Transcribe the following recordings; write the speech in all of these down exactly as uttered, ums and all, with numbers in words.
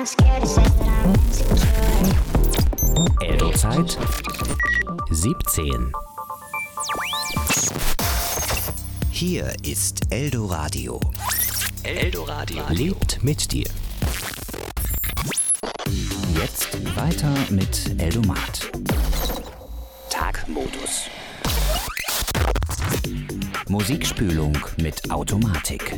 Eldo-Zeit siebzehn. Hier ist Eldoradio. Eldoradio lebt mit dir. Jetzt weiter mit Eldomat. Tagmodus. Musikspülung mit Automatik.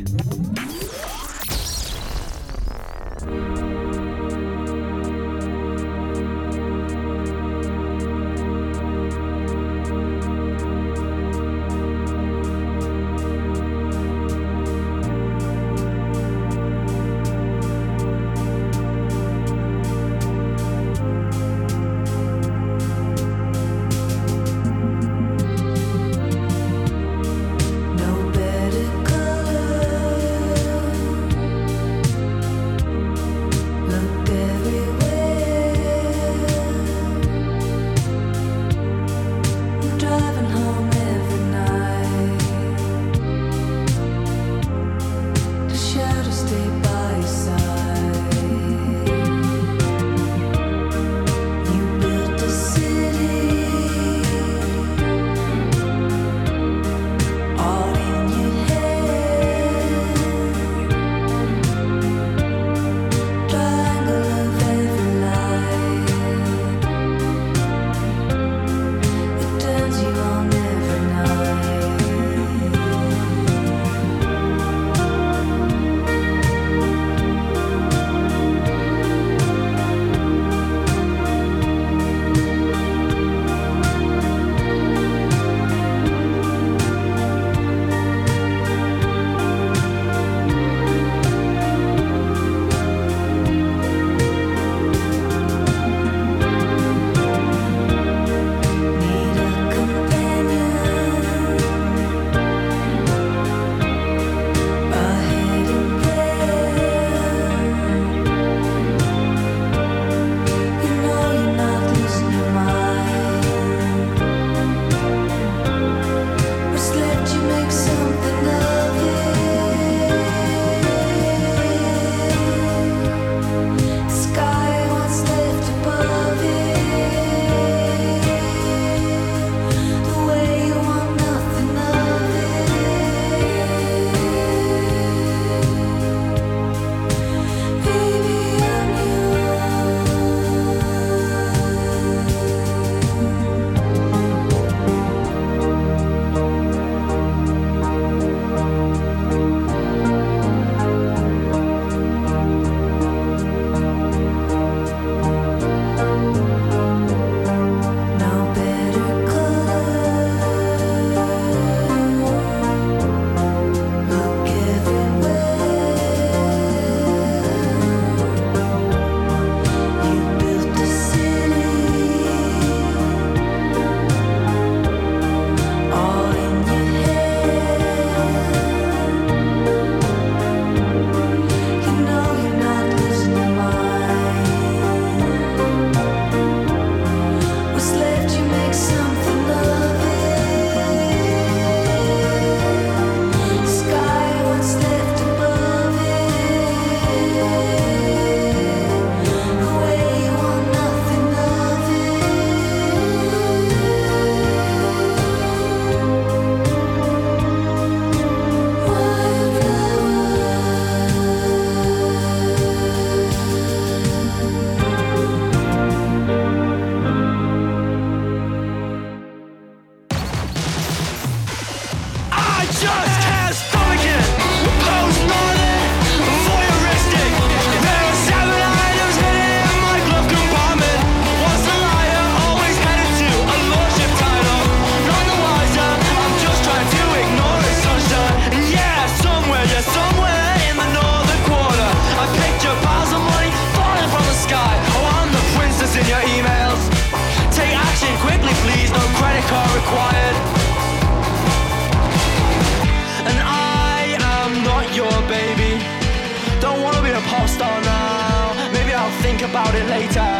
About it later.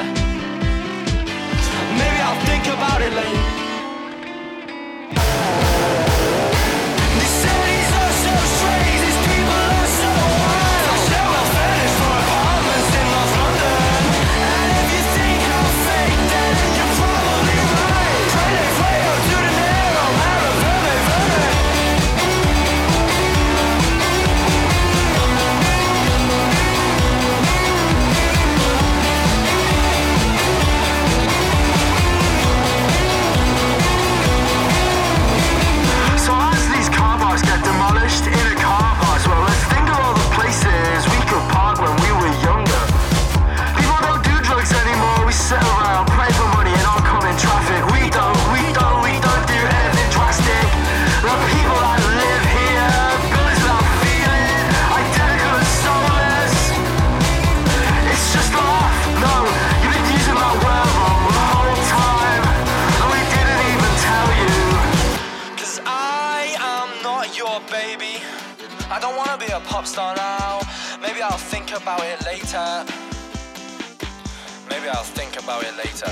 Maybe I'll think about it later. These cities are so strange, these people are so wild. I share my fetish for apartments in North London. I don't wanna be a pop star now. Maybe I'll think about it later. Maybe I'll think about it later.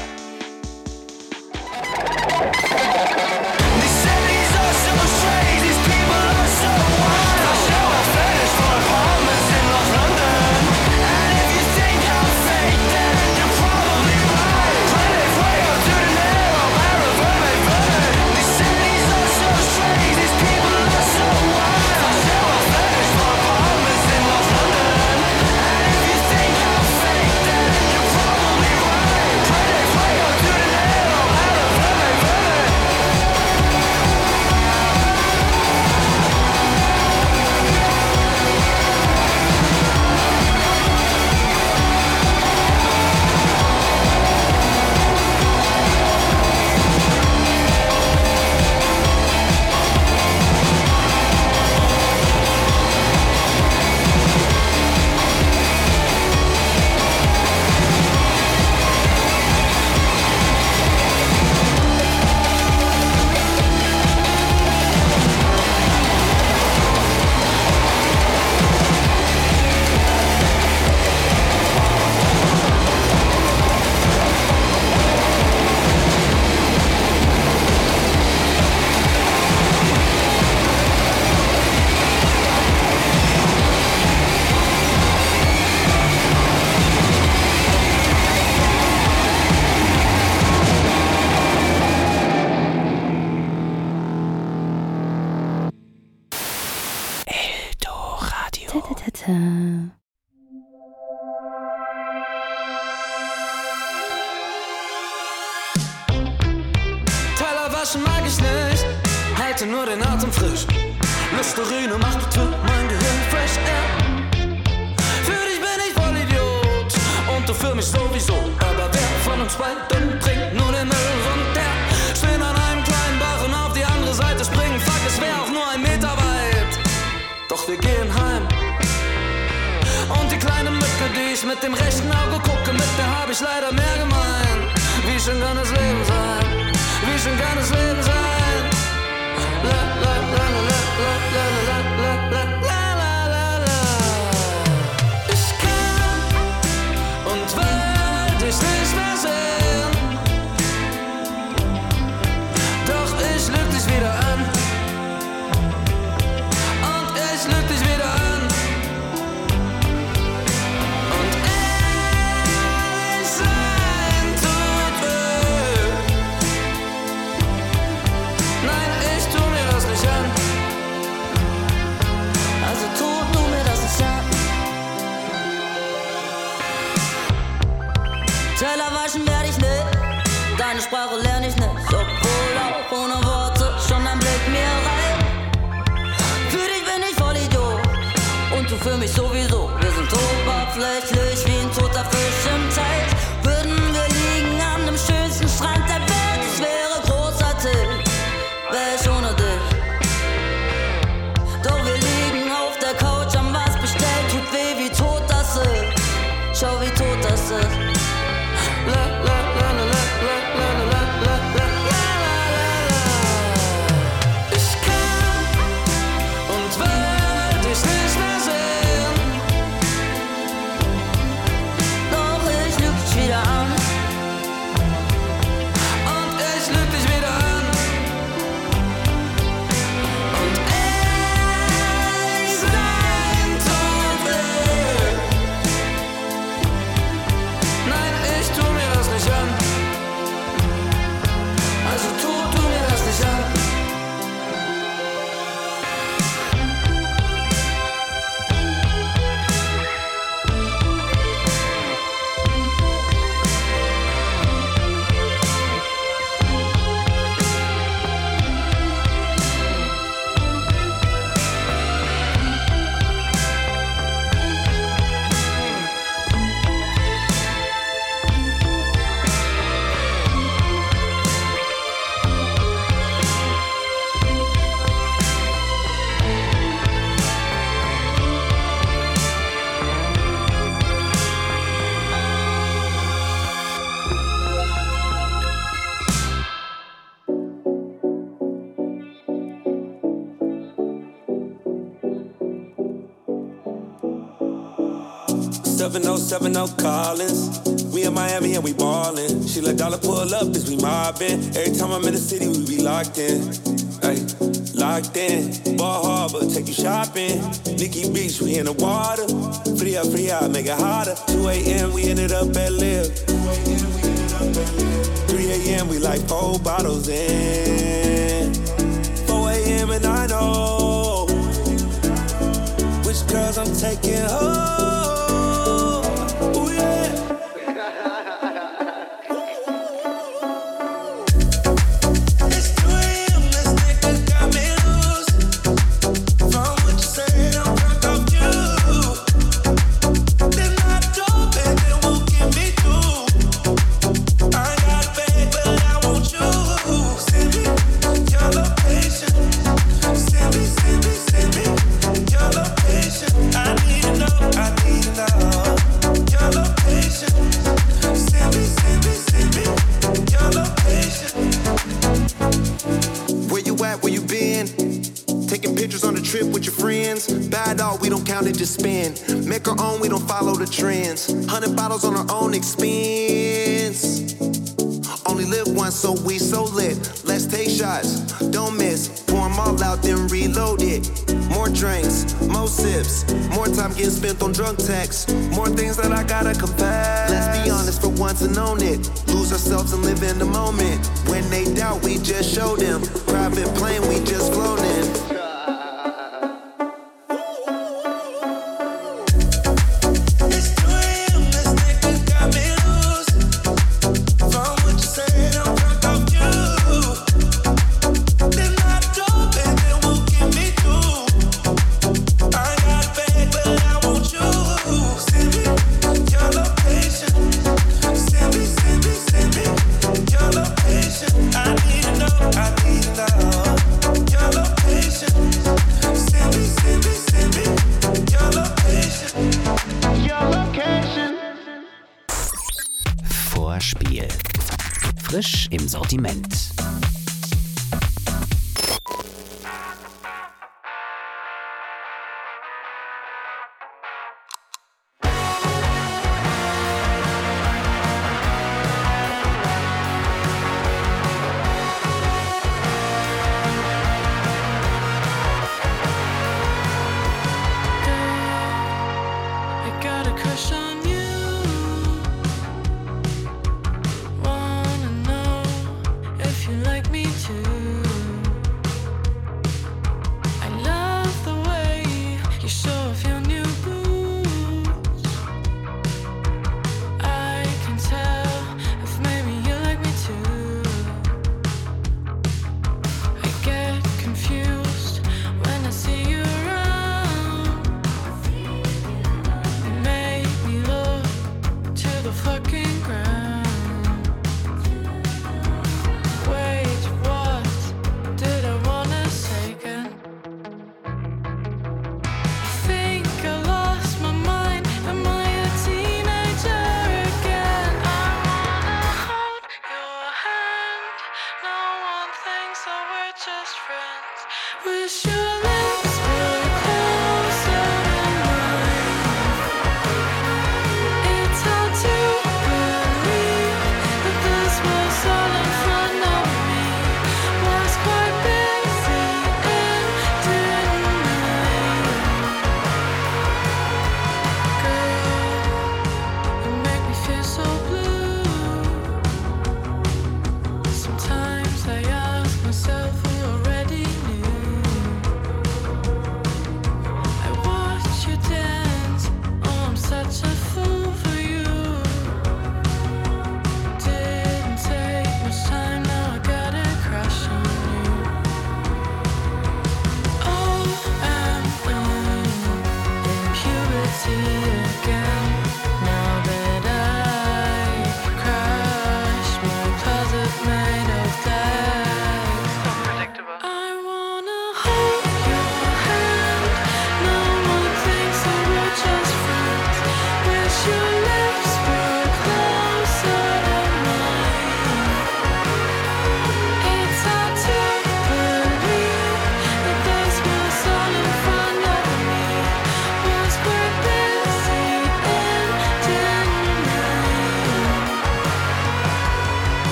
These cities are so strange, these people are so wild. I show a fetish for apartments in North London. And if you think I'm fake, then you're probably right. Plenty way up to the narrow, Paraverme, Vernon. These cities are so strange, these people are so wild. I show a fetish for apartments in North London. And if you think I'm fake, then you're probably right. Plenty way up to the narrow, Paraverme, Vernon. Teller waschen mag ich nicht, halte nur den Atem frisch. Listerine macht bitte mein Gehirn fresh air. Für dich bin ich voll Idiot und du für mich sowieso. Aber wer von uns beiden trinkt nur den Müll runter? Stehen an einem kleinen Bach und auf die andere Seite springen. Fuck, es wär auch nur ein Meter weit. Doch wir gehen heim. Und die kleine Mücke, die ich mit dem rechten Auge gucke, mit der hab ich leider mehr gemein. Wie schön kann das Leben sein? Wie schön kann das Leben sein? La la la la la la la la la la la la la. Ich kann und will dich nicht mehr sehen. Doch ich lüg dich wieder an. Und ich lüg dich wieder an. Also tu du mir das nicht an. Teller waschen werd ich nicht, deine Sprache lerne ich nicht. Obwohl auch ohne Worte schon ein Blick mir reicht. Für dich bin ich voll Idiot und du für mich sowieso. Wir sind oberflächlich wie ein toter Fisch im Teich. Würden wir liegen an dem schönsten Strand der Welt, es wäre großartig, wär ich ohne dich. Doch wir liegen auf der Couch, haben was bestellt, tut weh, wie tot das ist. Schau, wie tot das ist. La la la la la la la la la la la. Ich kann und will dich nicht mehr sehen. Doch ich lüg dich wieder an. Und ich lüg dich wieder an. Und seven oh seven oh Collins. We in Miami and we ballin'. She let dollar pull up as we mobbin'. Every time I'm in the city, we be locked in. Ay, locked in. Ball Harbor, take you shopping. Nikki Beach, we in the water. Free up, free out, make it hotter. two a.m. we ended up at Live. three a.m. we like four bottles in. four a.m. and I know which girls I'm taking home. Ooh, yeah. Just spend, make our own, we don't follow the trends. Hundred bottles on our own expense. Only live once, so we so lit. Let's take shots, don't miss. Pour them all out, then reload it. More drinks, more sips. More time getting spent on drunk texts. More things that I gotta confess. Let's be honest for once and own it. Lose ourselves and live in the moment. When they doubt, we just show them. Private plane, we just flown in. Frisch im Sortiment. If you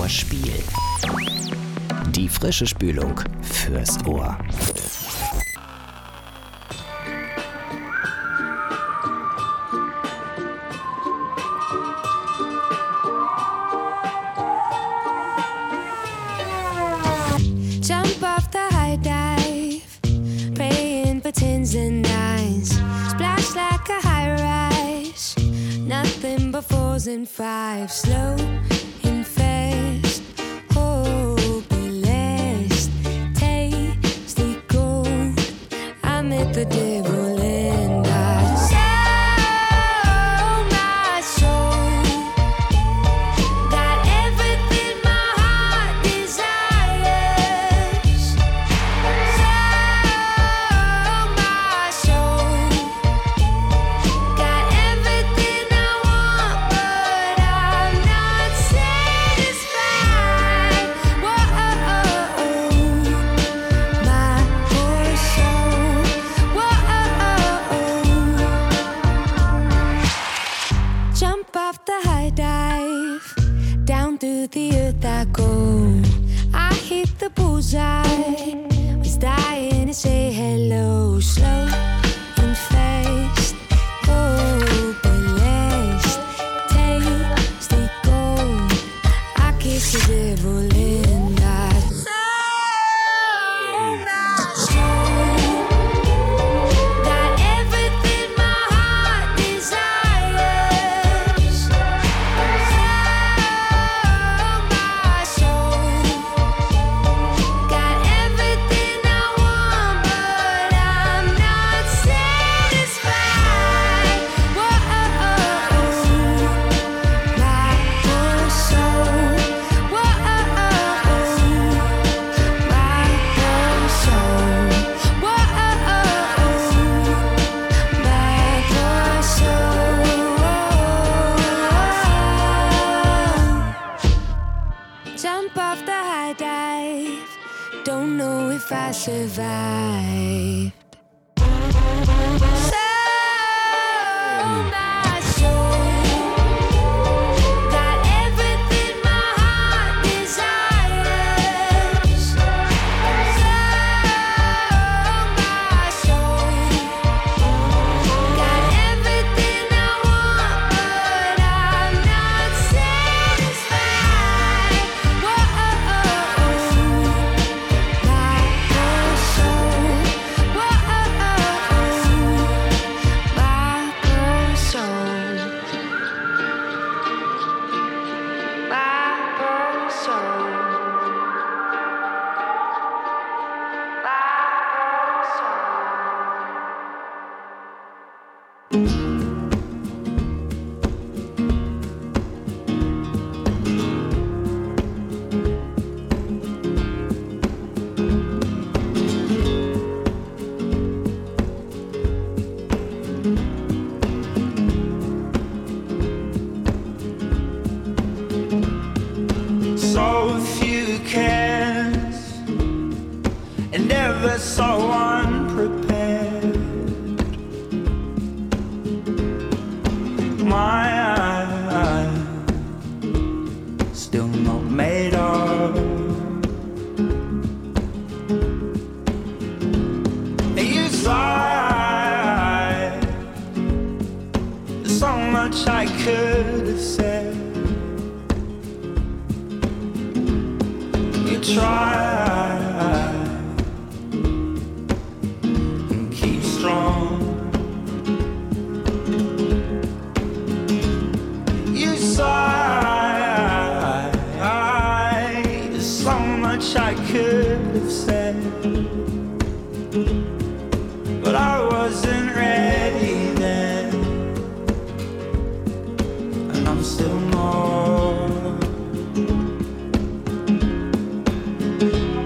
Hörspiel. Die frische Spülung fürs Ohr. Jump off the high dive, praying for tens and nines. Splash like a high rise, nothing but fours and fives. Slow and fast, oh, blessed, tasty gold. I met the devil and I sold my soul. Got everything my heart desires. Sold my soul. Got everything I want, but I'm not satisfied. Whoa, my poor soul. Whoa, jump off the high dive, down through the earth I go. I hit the bullseye, was dying to say hello. Slow and fast, oh, blessed, tasty gold. I kiss the devil and I sold my soul. Got everything my heart desires. Sold my soul. Got everything I want, but I'm not satisfied. Whoa, my poor soul. Whoa, my poor soul. Whoa, my poor soul. Jump off the high dive, don't know if I survived. Sold my soul. Got everything my heart desires. Sold my soul. Got everything I want, but I'm not satisfied. Whoa, my poor soul. Whoa, my poor soul. My poor soul. My poor soul. So few cares and never so unprepared. My eyes still not made up. And you sighed, so much I could have said. You try and keep strong. You sigh, there's so much I could have said, but I wasn't ready then, and I'm still not.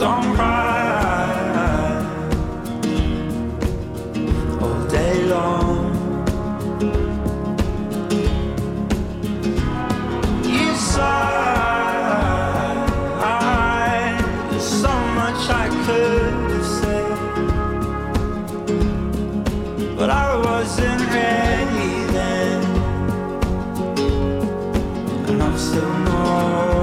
song cry all day long. You sigh, there's so much I could have said, but I wasn't ready then, and I'm still more.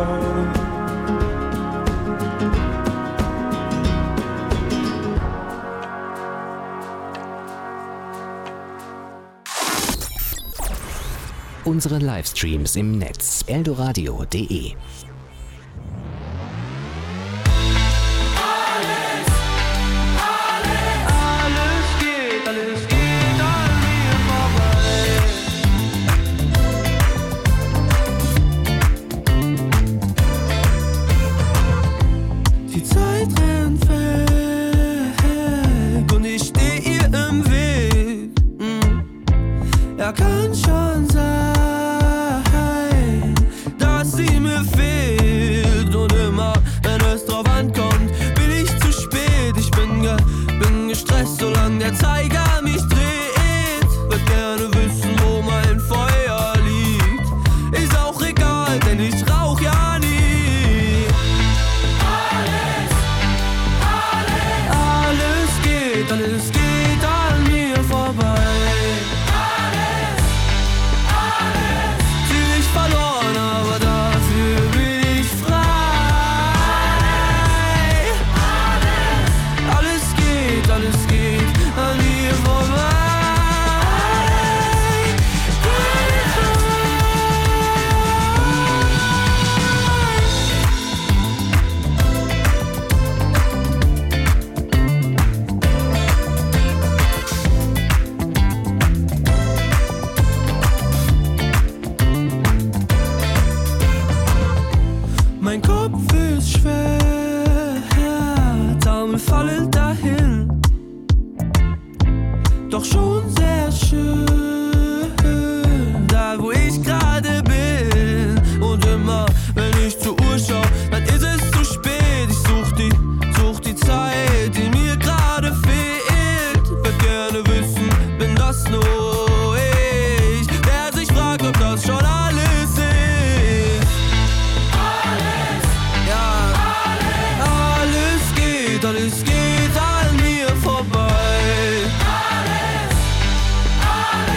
Unsere Livestreams im Netz eldoradio punkt de. Kann schon sein, dass sie mir fehlt. Und immer, wenn es drauf ankommt, bin ich zu spät. Ich bin, ge bin gestresst, solange der Zeiger mich dreht. Würd gerne wissen, wo mein Feuer liegt. Ist auch egal, denn ich rauch ja nie. Alles, alles, alles geht, alles geht an mir vorbei. Verloren, aber dafür bin ich frei. Alles, alles geht, alles geht an mir vorbei. Mein Kopf ist schwer, Daumen fallen dahin, doch schon sehr schön, da wo ich gerade bin. Und immer, wenn ich zur Uhr schau, dann ist es zu spät. Ich such die, such die Zeit, die mir gerade fehlt. Würd gerne wissen, bin das nur ich, der sich fragt, ob das schon alles ist. Alles geht an mir vorbei. Alles, alles,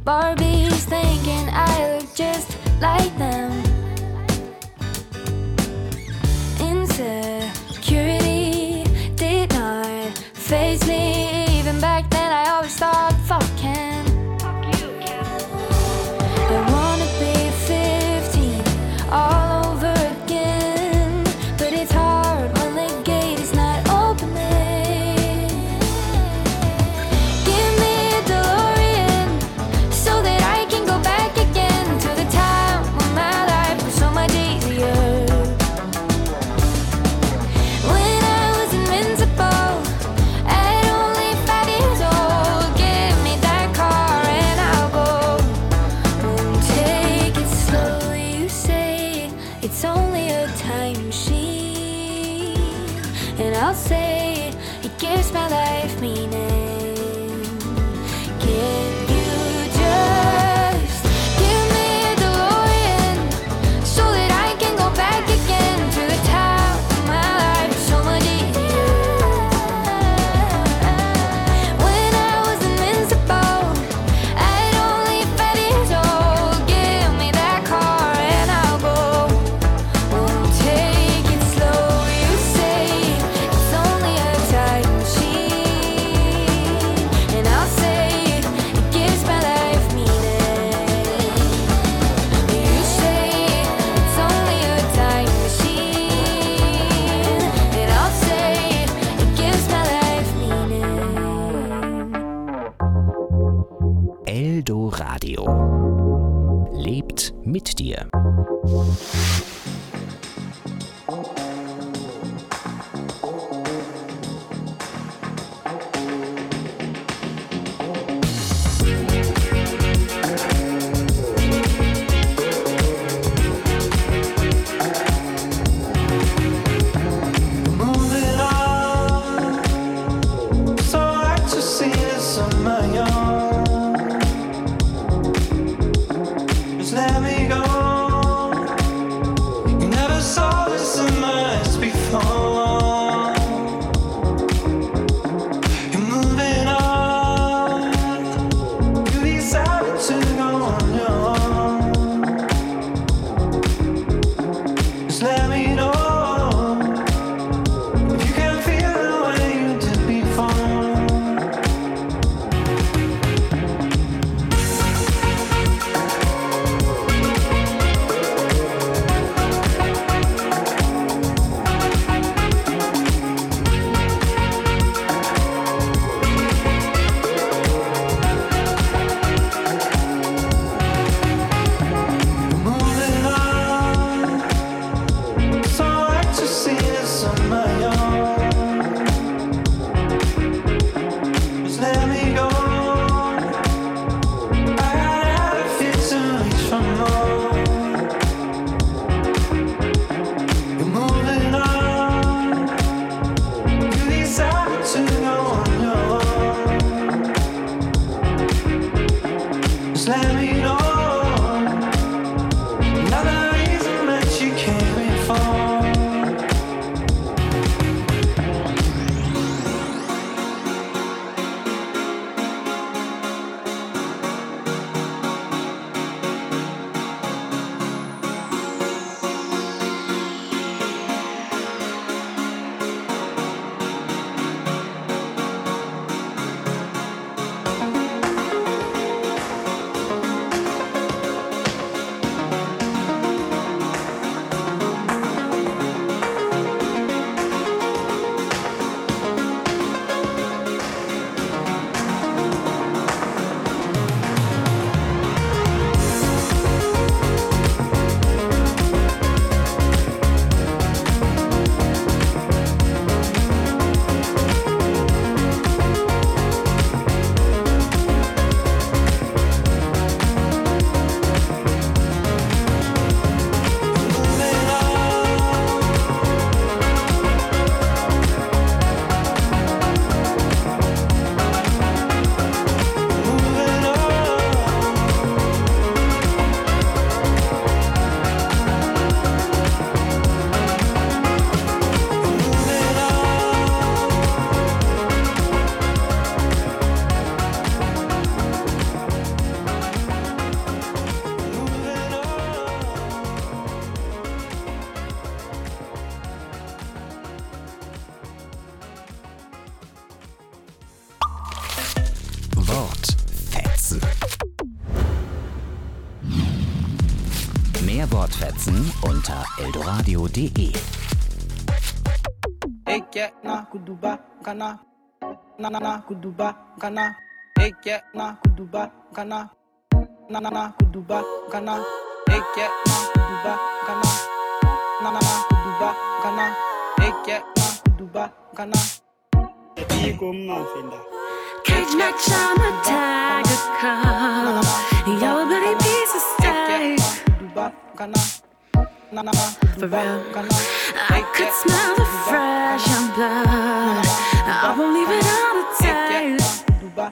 Barbies thinking I look just like them. Insecurity did not faze me. Even back then I always thought, fuck Ken. I wanna be fifteen all over again, but it's hard when the gate is not opening. Give me a DeLorean so that I can go back again to the time when my life was so much easier. When I was invincible at only five years old, give me that car and I'll go. Won't take it slow, you say it's only a time machine, and I'll say it gives my life meaning. Can you just give me a DeLorean so that I can go back again to the time when my life was so much easier? When I was invincible at only five years old, give me that car and I'll go. Won't take it slow, you say it's only a time machine, and I'll say it gives my life meaning. You say it's only a time machine, and I'll say it gives my life meaning. Eldo Radio. Lebt mit dir. Moving on, so hard to see this on my own. Just let me go. You never saw this in my eyes before. You're moving on. You decided to go on your own. Just let me know. You can feel the way you did before. Moving on, so hard to see this on my own. Just let me go. I got a fear to reach for more. You're moving on. You decided to go on your own. Just let me know. Another reason that you came in for. Mehr Wortfetzen unter eldoradio punkt de. Eke na kuduba kana na na na kuduba kana Eke na kuduba kana na na na kuduba kana Eke na kuduba kana na na na kuduba kana Eke na kuduba kana Iko mafenda Cage match on a tiger cup. Your bloody piece of steak. For real, I could smell the fresh young blood. I won't leave it on the taste.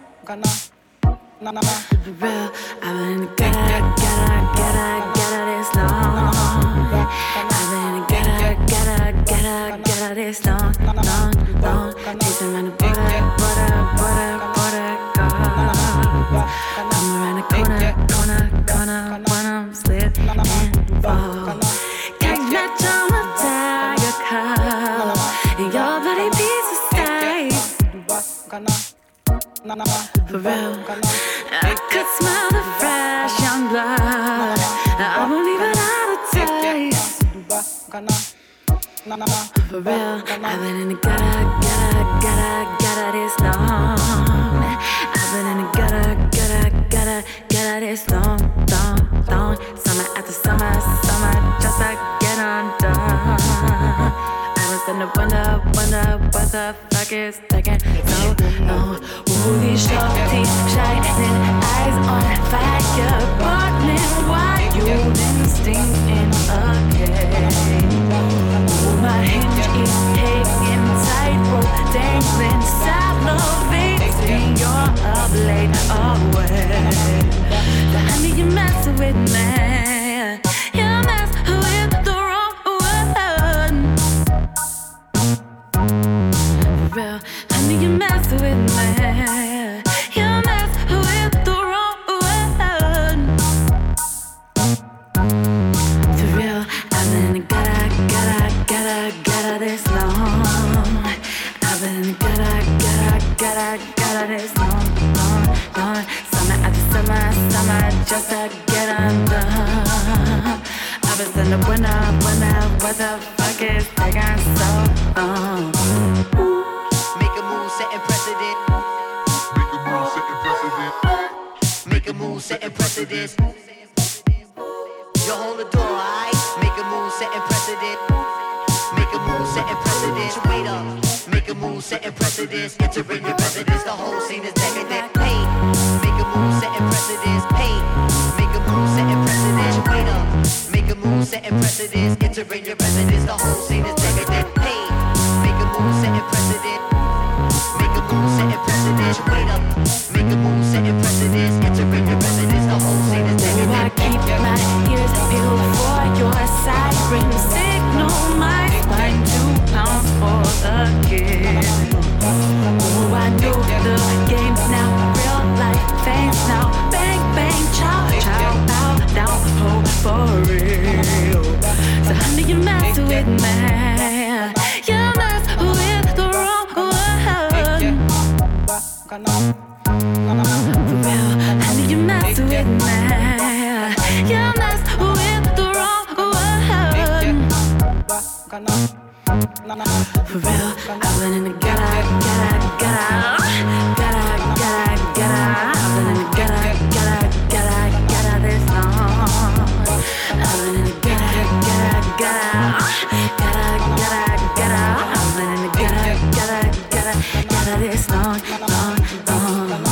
For real, I've been gotta, gotta, gotta, gotta this long. I've been gotta, gotta, gotta, gotta this long, long, long. Chasing around the border, border, border, border, God. I'm around the corner, corner, corner, when I'm slip and fall. Catch match on my tiger cup. And your bloody piece of steak. For real, I could smell the fresh young blood. I won't even have a taste. For real, I've been in the gutter, gutter, gutter, gutter this long. I've been in the gutter, gutter, gutter, gutter this long, long, long. Summer after summer, summer, just to get undone. I was in the wonder, wonder what the fuck is taking so long. Ooh, these shorty shining eyes on fire, burning while you been stinging again. Ooh, my hinge is hanging tightrope, dangling, salivating. You're a blade away. The honey you mess with me, you mess with the wrong one. For real, honey you mess with me, you mess with the wrong one. For real, I've been gotta, gotta, gotta, gotta this long. I've been gotta, gotta, gotta, gotta this long, long, long. Summer after summer, summer, just to get undone. I was in the winter, winter, what the fuck is taking so long? Make a move, setting precedent. Make a move, setting precedent. Make a move, setting precedent. You hold the door, alright? Make a move, setting precedent. Make a move, setting precedent. You wait up. Make a move, setting precedence. Entering your residence, the whole scene is decadent. Pain. Make a move, setting precedence. Pain. Make a move, setting precedence. You wait up. Make a move, setting precedence. Entering your residence, the whole scene is decadent. Pain. Make a move, setting precedent. Make a move, setting precedence. You wait up. Make a move, setting precedence. Entering your residence, the whole scene is decadent. I keep my ears peeled for your siren signal. My spine two pounds for the kid. Oh, I know the game's now real life things now. Bang bang, chow chow, bow down, oh for real. So honey, you mess with me, you mess with the wrong one. For real, honey, you mess with me, you mess with the wrong one. For real, I've been in the gutter, gutter, gutter, gutter, gutter, gutter. I've been in the gutter, gutter, gutter, gutter this long. I've been in the gutter, gutter, gutter, gutter, gutter, gutter. I've been in the gutter, gutter, gutter, gutter this long, long, long.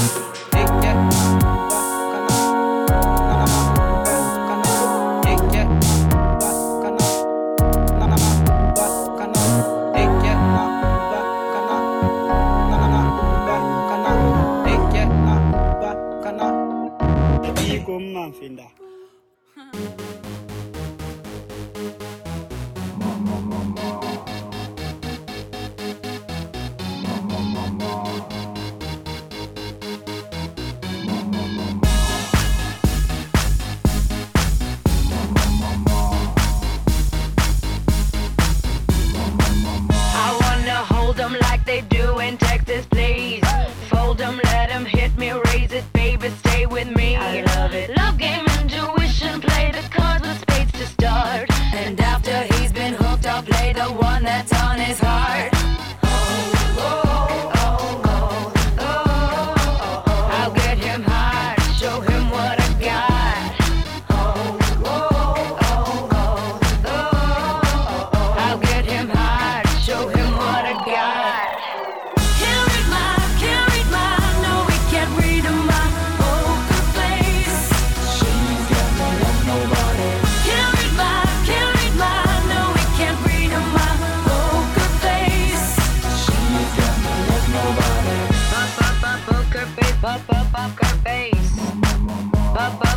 Like they do in Texas, please. Fold them, let them hit me, raise it, baby, stay with me. I love it. Love game, intuition, play the card.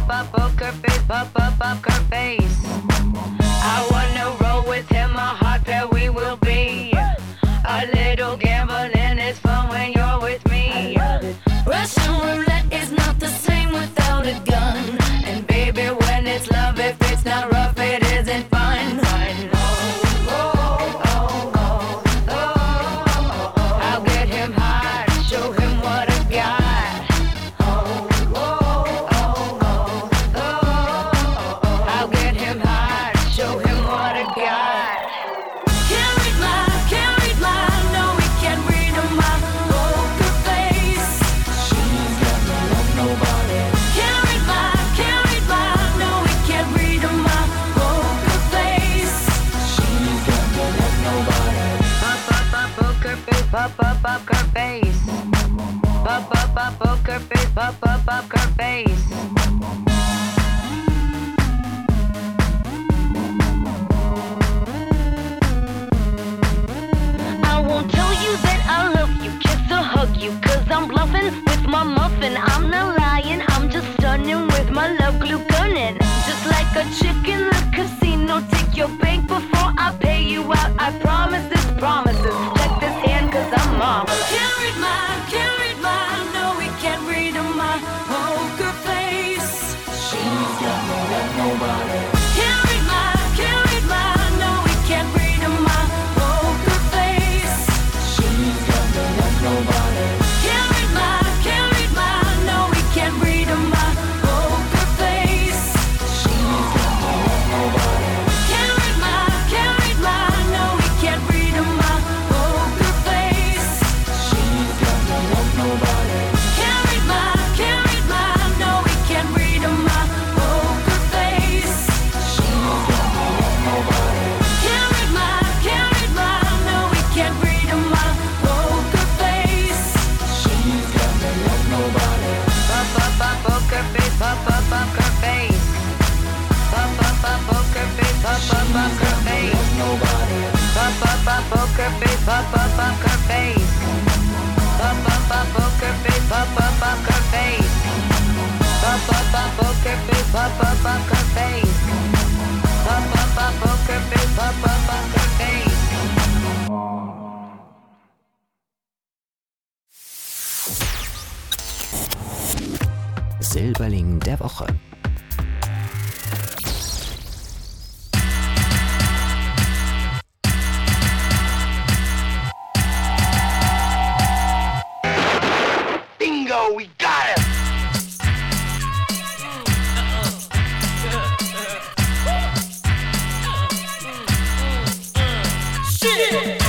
up, up, poker face, pop, up, poker face. I wanna roll with him, a hot pair we will be. A little gambling is fun when you're with me. Russian roulette is not the same without a gun. And baby, when it's love, if it's not rough, it isn't fun. fun. Oh, oh, oh, oh, oh, oh. I'll get him hot, show him what I got. Oh, oh, oh, oh, oh. I'll get him hot, show him what I got. Can't read my, can't read my, no, we can't read my poker face. She's got no love, nobody. Can't read my, can't read my, no, we can't read my poker face. She's got no love, nobody. Pop, pop, pop, poker face, pop, pop, poker face. Pop, pop, pop, poker face, pop, pop, poker face. I won't tell you that I love you, kiss or hug you, cause I'm bluffing with my muffin. I'm not lying, I'm just stunning with my love glue gunning. Just like a chick in the casino, take your bank before I pay you out. I promise this promises, check this hand cause I'm marvelous. Can't read my, can't read my, no we can't read my poker face. She's got no love, nobody. Can't read my, can't read my, no we can't read my poker face. She's got no love, nobody. Can't read my, can't read my, no we can't read my poker face. She's got no love, nobody. Can't read my, can't read my, no we can't read my poker face. She's got no love, nobody. Can't read my, can't read my, no we can't read my poker face. She's got no love, nobody. Can't read my, can't read my, no we can't read my poker face. She's got no love, nobody. Pop, pop, pop, poker face, pop, pop, poker face. Pop, pop, pop, poker face, pop, pop, poker face. Nobody. Pop, pop, pop, poker face, pop, pop, poker face. Pop, pop, pop, poker face, pop, pop, poker face. Pop, pop, pop, poker face, pop, pop, poker face. Pop, pop, pop, poker face, pop, pop, poker face. Silberling der Woche. Bingo, we got it! Shit!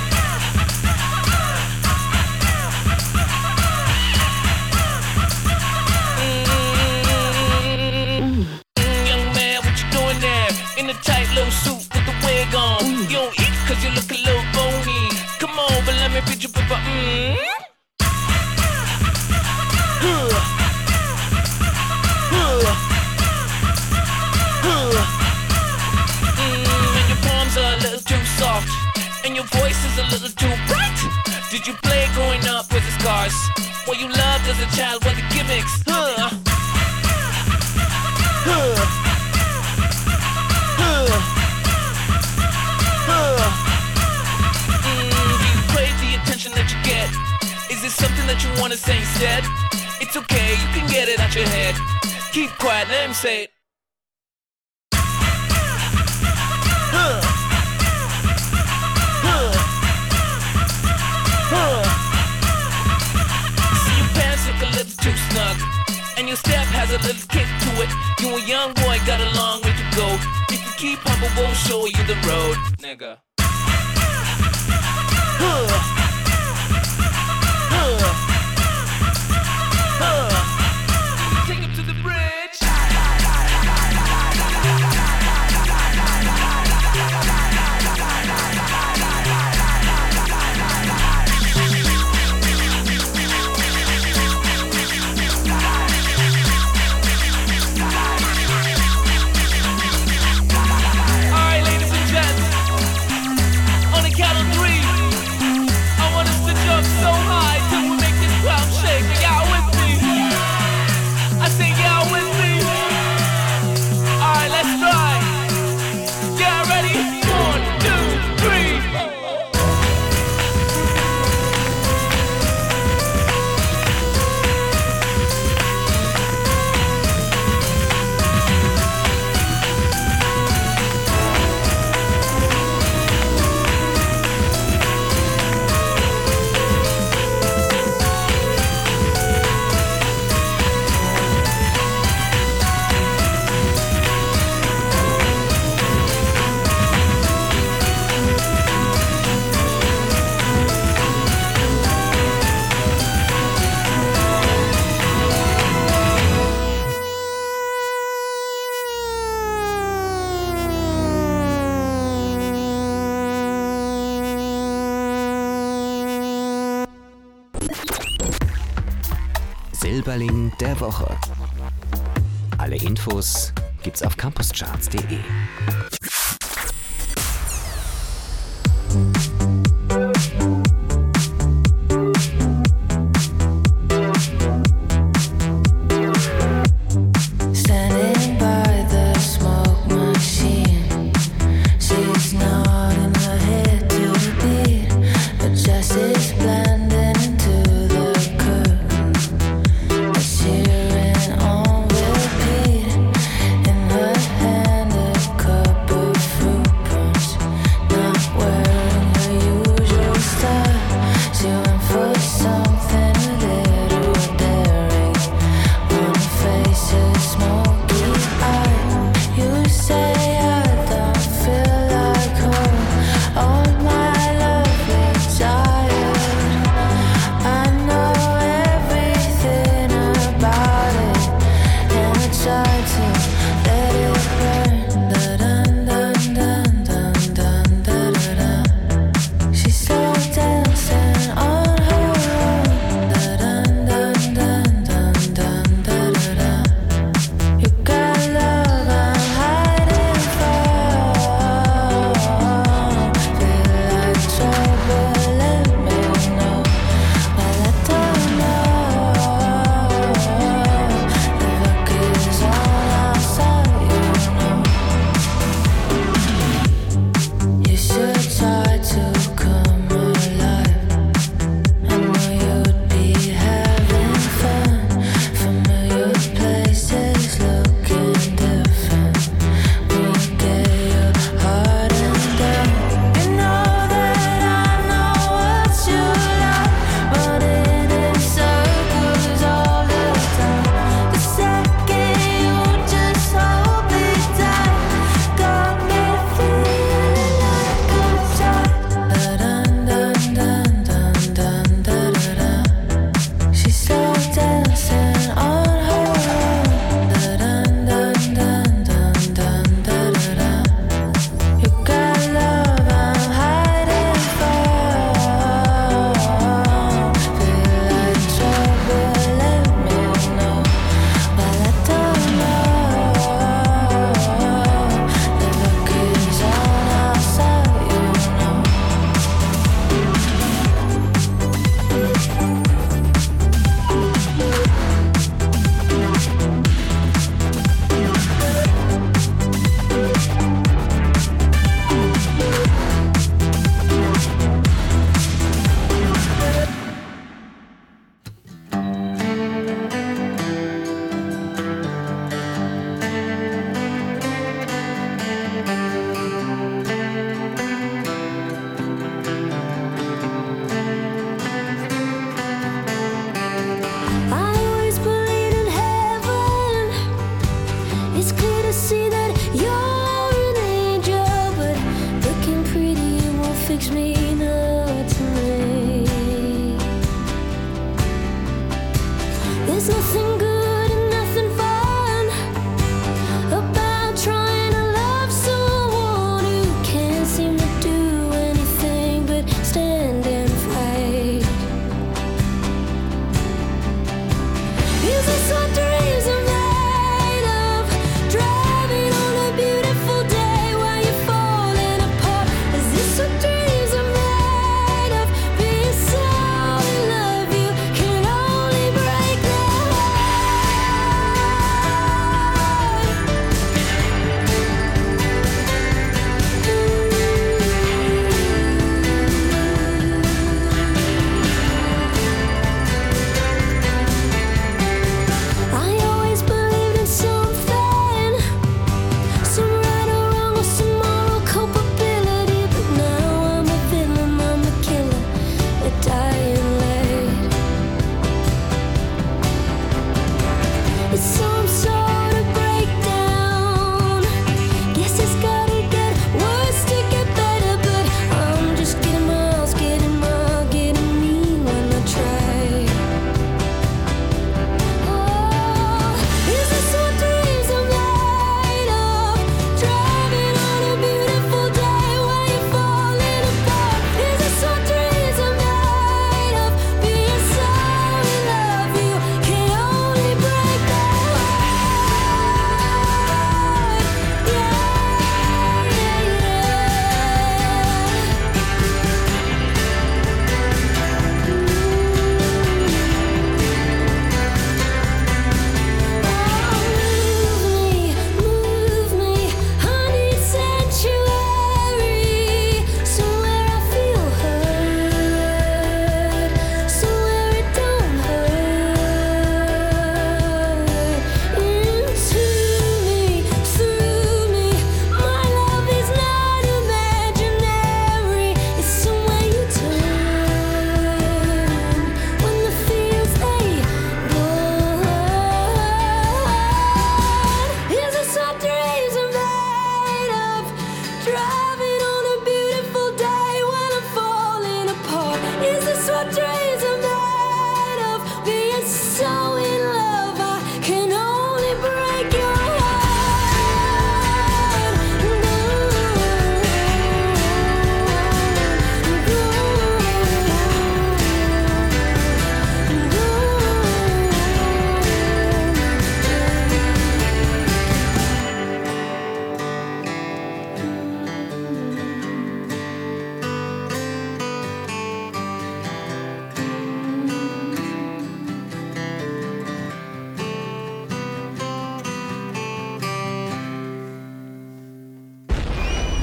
Young man, what you doing there? In a tight little suit with the wig on. You don't eat cause you look a little bony. Come on, but let me pitch you papa. Mm? Huh. Huh. Huh. Mm, and your palms are a little too soft, and your voice is a little too bright. Did you play growing up with the scars? What you loved as a child were the gimmicks. Huh. Huh. Huh. Huh. Mm, do you crave the attention that you get? Is it something that you want to say instead? It's okay, you can get it out your head. Keep quiet, let him say it. Huh. Huh. Huh. See, your pants look a little too snug, and your step has a little kick to it. You a young boy, got a long way to go. If you keep humble, we'll show you the road, nigga. Huh. Huh. Huh. Take him to the bridge. Alright, ladies and gents, on the count of three, Song der Woche. Alle Infos gibt's auf campuscharts punkt de. Is this what dreams are made of? Driving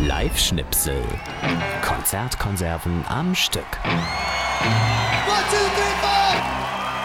Live-Schnipsel. Konzertkonserven am Stück. One, two, three, four!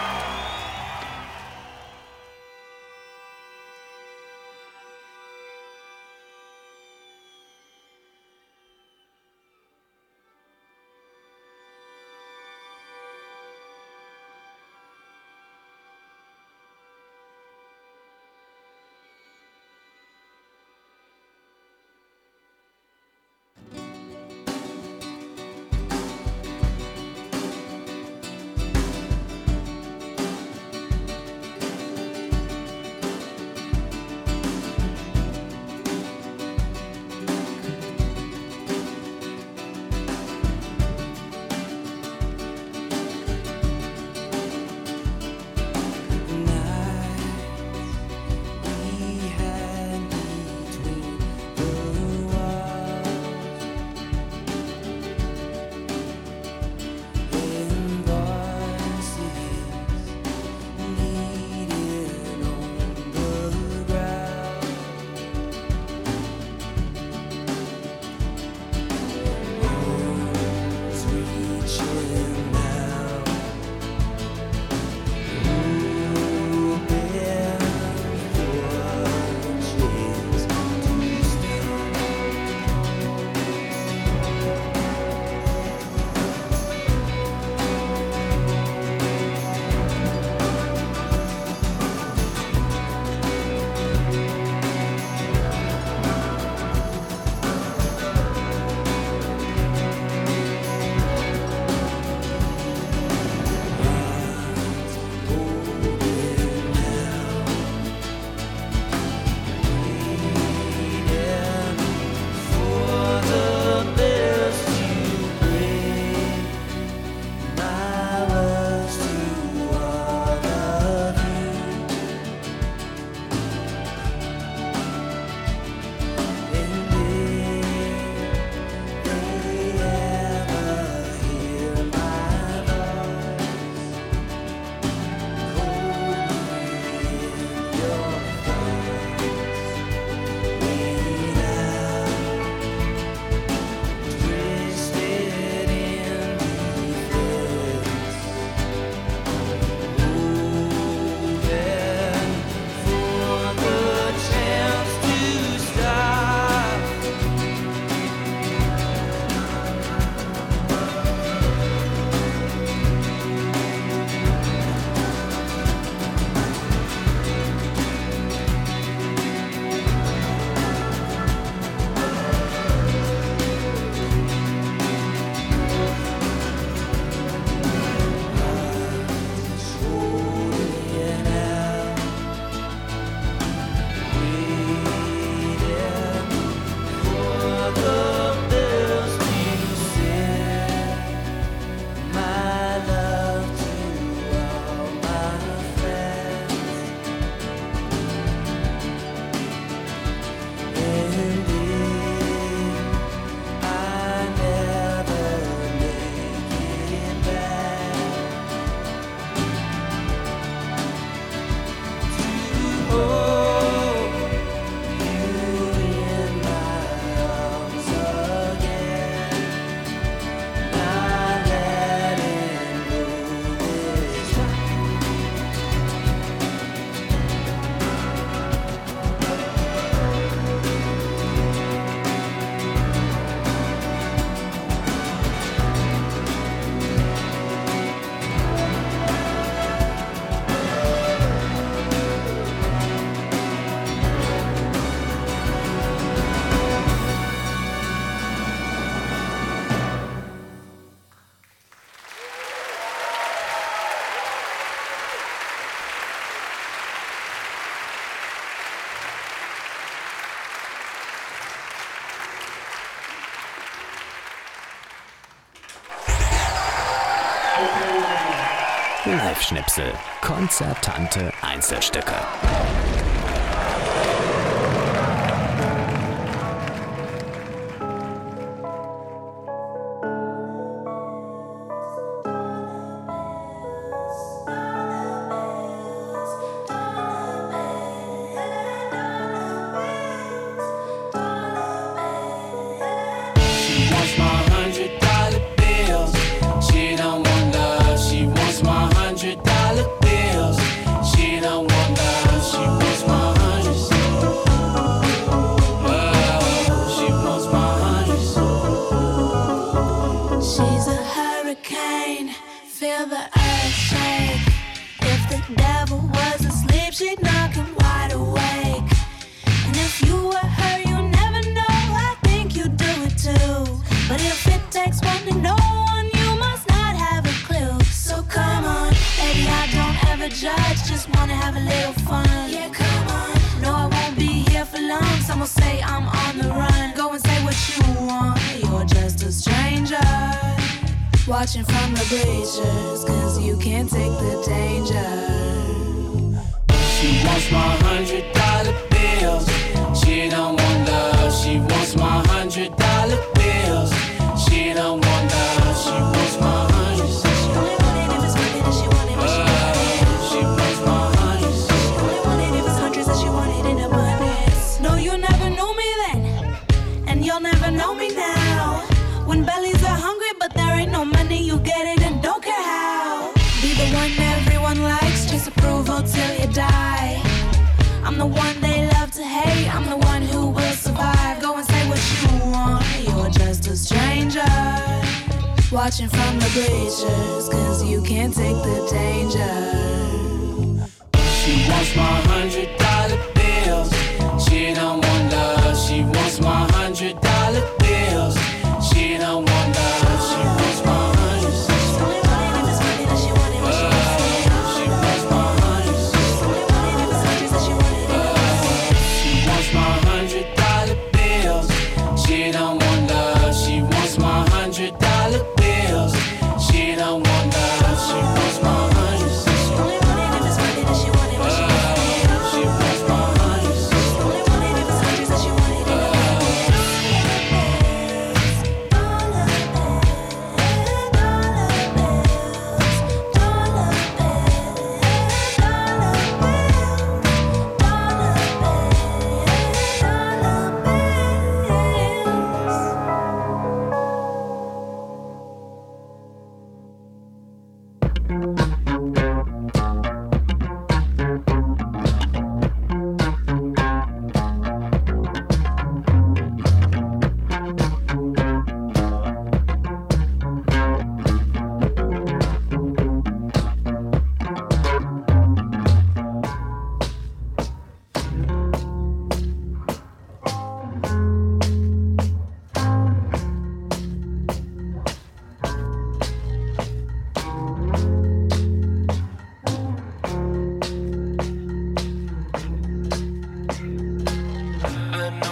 Live-Schnipsel. Konzertante Einzelstücke. the earth shake. If the devil was asleep, she'd knock him wide awake. And if you were her, you never know, I think you'd do it too. But if it takes one to know one, you must not have a clue. So come on, baby, I don't ever judge, just wanna have a little fun. Yeah, come on. No, I won't be here for long, some will say I'm on the run. Go and say what you want, you're just a stranger. Watching from the bleachers, cause you can't take the danger. She wants my hundred dollar bills. She don't want love. She wants my hundred dollar bills. She don't want love. She wants my hundred. She only want it if it's money that she want it, but she want it. She wants my hundreds. She only want it if it's hundreds that she want it in abundance. No, you never knew me then, and you'll never know me now. When bellies are hungry, but there ain't no money, you get it and don't care how. Be the one everyone likes, chase approval till you die. I'm the one they love to hate, I'm the one who will survive. Go and say what you want, you're just a stranger. Watching from the bleachers, cause you can't take the danger. She wants my hundred dollar bills. She don't want